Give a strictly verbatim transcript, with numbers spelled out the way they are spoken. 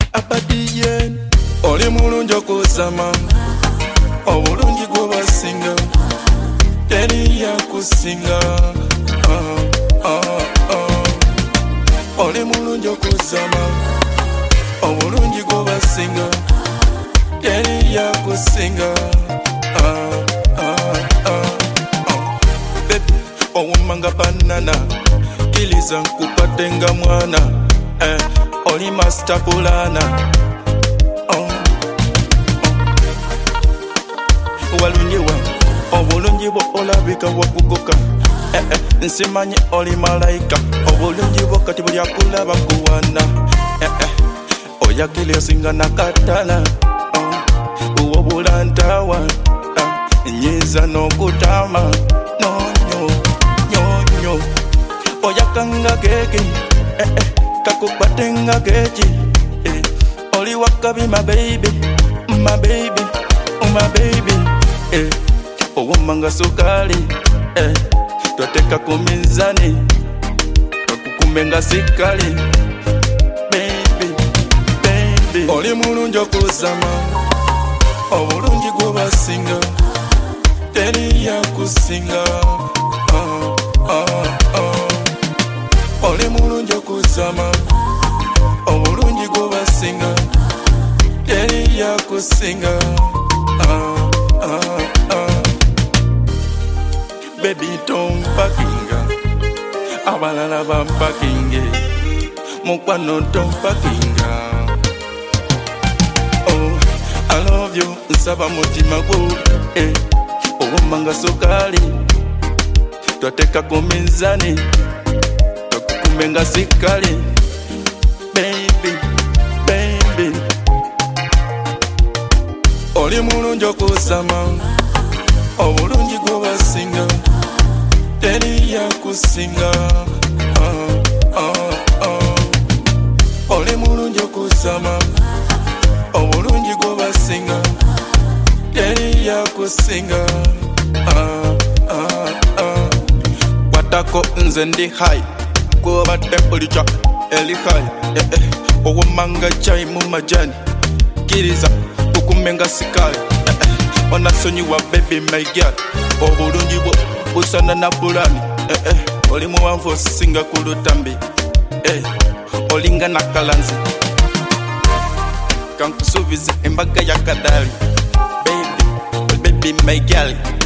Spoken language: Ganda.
Abadiyen oli mulungi okusama obulungi gwobasinga teri yakusinga ah, ah, ah. Oli mulungi okusama obulungi gwobasinga teri yakusinga ah, ah, ah, ah. Baby owumanga banana kiliza nkupatenga mwana eh, oli master bulana oh, oh. Walungiwa obulungi bwo olabika wakugoka eh, eh, nsimanyi oli malaika obulungi bwo kati buli akulaba kuwana eh, eh. Oyagala osinga nakatala oh, uwo bulantawa eh, nyiza n'okutama nonyo nyonyo oyakanga keke eh, eh. Kakupatenga kechi eh. Oli wakabi my baby, my baby, oh my baby eh. Owomanga sukali eh. Twateka kumizani kakukumenga sikali baby, baby. Oli mulungi okusama obulungi gwobasinga teri yakusinga ah, ah, ah. Oli mulungi okusama obulungi gwobasinga teri yakusinga ah, ah, ah. Baby tompakinga abalala bampakinge mukwano tompakinga oh, I love you nsaba mutima gwo eh. Owomanga sukali twateka kumizani menga sikali baby, baby. Oli mulungi okusama obulungi gwobasinga teri yakusinga ah, ah, ah. Oli mulungi okusama obulungi gwobasinga teri yakusinga ah, ah, ah. Watako nze ndi high kuba temperature eli high eh, eh. Owomanga chai mu majani kiriza ukumenga sikali eh, eh. Onasonyiwa baby my girl obulungi bwo busana na bulani eh, eh. Oli muwanvu singa kulutambi eh. Olinga nakalanzi kankusubiza embaga ya kadali baby, baby my girl